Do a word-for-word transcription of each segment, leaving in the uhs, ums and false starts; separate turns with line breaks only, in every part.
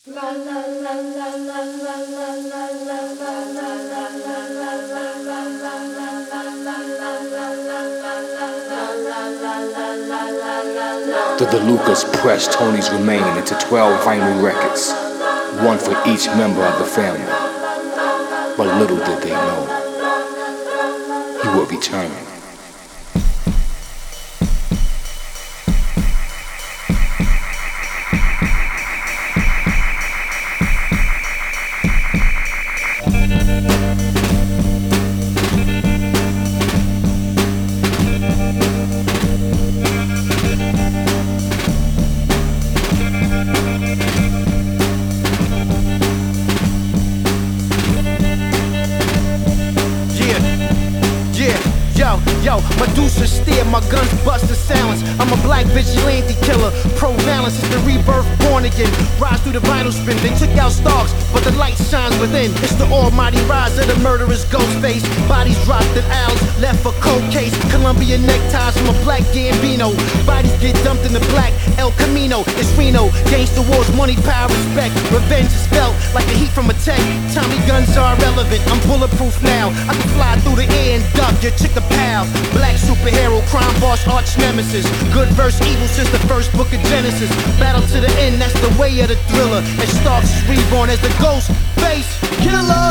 The DeLucas pressed Tony's remain into twelve vinyl records, one for each member of the family. But little did they know, he would return.
Yo, Medusa steer, my guns bust the silence. I'm a black vigilante killer, pro-valence is the rebirth, born again. Rise through the vinyl spin, they took out stalks, but the light shines within. It's the almighty rise of the murderous ghost face. Bodies dropped in owls, left for cold case. Columbia neckties from a black Gambino. Bodies get dumped in the black El Camino. It's Reno, gangsta wars, money, power, respect. Revenge is felt like the heat from a tech. Tommy guns are irrelevant, I'm bulletproof now. I can fly through the air and duck your chick a pal. Black superhero, crime boss, arch nemesis. Good versus evil since the first book of Genesis. Battle to the end, that's the way of the thriller. And Starks is reborn as the ghost face killer.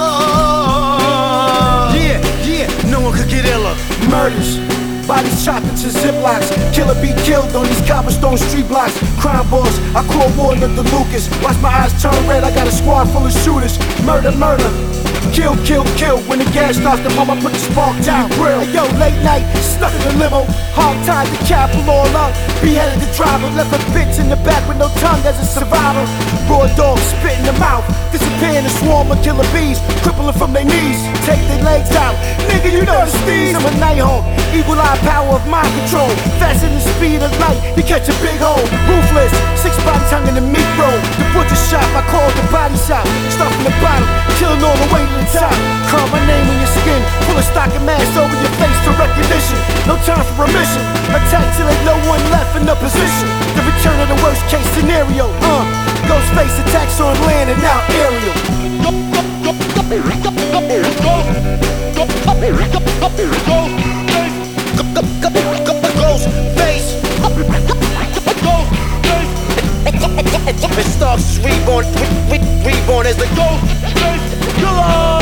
Yeah, yeah, no one could get iller. Murders, bodies chopped into ziplocs. Killer be killed on these cobblestone street blocks. Crime boss, I call more than the Lucas. Watch my eyes turn red, I got a squad full of shooters. Murder, murder. Kill, kill, kill. When the gas starts to pump, I put the spark down. Grill. Hey, yo, late night, stuck in the limo. Hog tied the cap, pull all up. Beheaded the driver, left a bitch in the back with no tongue as a survivor. Raw dog spit in the mouth, disappear in a swarm of killer bees, crippling from their knees. Take their legs out, nigga, you know the steez. I'm a nighthawk, evil eye power of mind control. Faster than the speed of light, you catch a big hole. Ruthless, six bodies hung in the meat roll. The butcher shop, I call it the body shop. Start from the bottom, killing all the way to the top. Carve my name on your skin, pull a stocking mask over your face for recognition. No time for remission, attack till ain't no one left in the position. The return of the worst case scenario, uh Ghostface attacks on land and now aerial. Ghostface, it starts reborn, re re reborn as the Ghostface killer.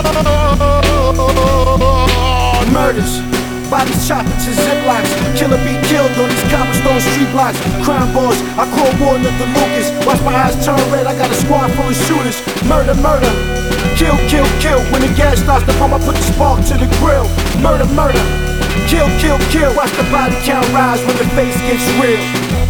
Murders, bodies chopped into ziplocs. Killer be killed on these cobblestone street blocks. Crime boss, I call more than the Lucas. Watch my eyes turn red, I got a squad full of shooters. Murder, murder. Kill, kill, kill. When the gas starts to pump, I put the spark to the grill. Murder, murder. Kill, kill, kill. Watch the body count rise when the face gets real.